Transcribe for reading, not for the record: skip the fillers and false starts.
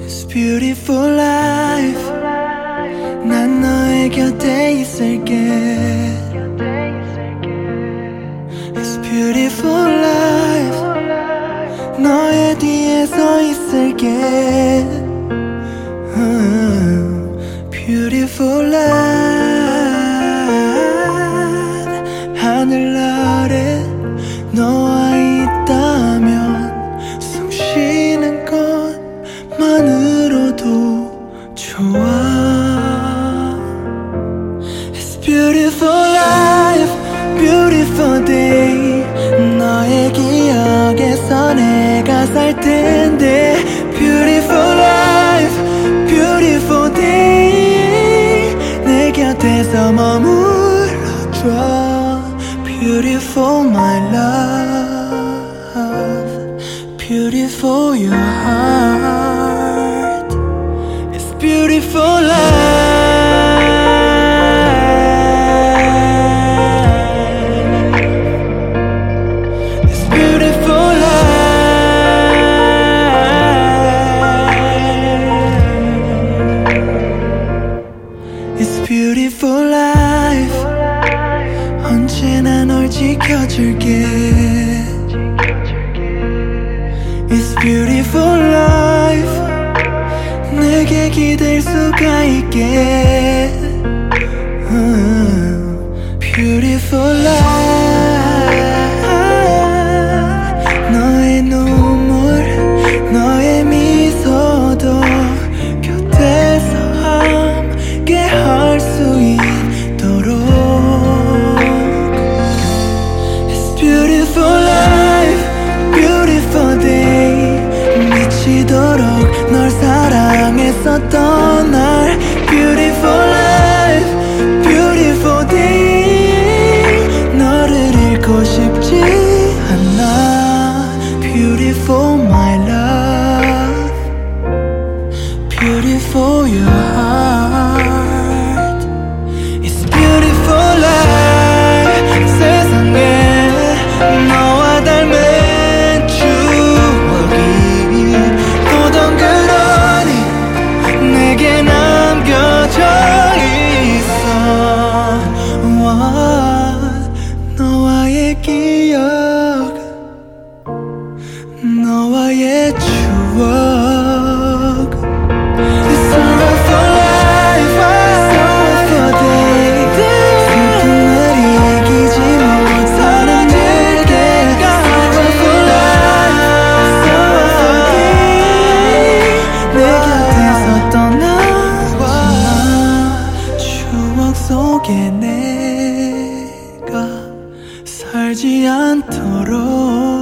It's beautiful life. 난 너의 곁에 있을게. It's beautiful life. 너의 뒤에 서 있을게. Beautiful life. 하늘 아래 너와 있다면 숨 쉬는 것만으로도 좋아. It's beautiful life, beautiful day. 너의 기억에서 내가 살 텐데. Beautiful life, beautiful day. 내 곁에서 머물러줘. Beautiful my love, beautiful your heart. It's beautiful life. It's beautiful life. It's beautiful life. 언제나 널 지켜줄게. It's beautiful life. 내게 기댈 수가 있게. Beautiful life. 너의 눈물, 너의 미소도 곁에서 함께 할 수 있도록. Beautiful life, beautiful day. 미치도록 널 사랑했었던 날. Beautiful life, beautiful day. 너를 잃고 싶지 않아. Beautiful my love, beautiful your heart. It's beautiful life. 세상에 너와 닮은 추억이 또 덩그러니 내게 남겨져 있어. 너와의 기억, 너와의 추억. It's all for life, it's all for day. 슬픔을 이기지 못하는 내게. It's all for life, it's all for day. 내 곁에서 떠나지 마. 추억 속에 내가 살지 않도록.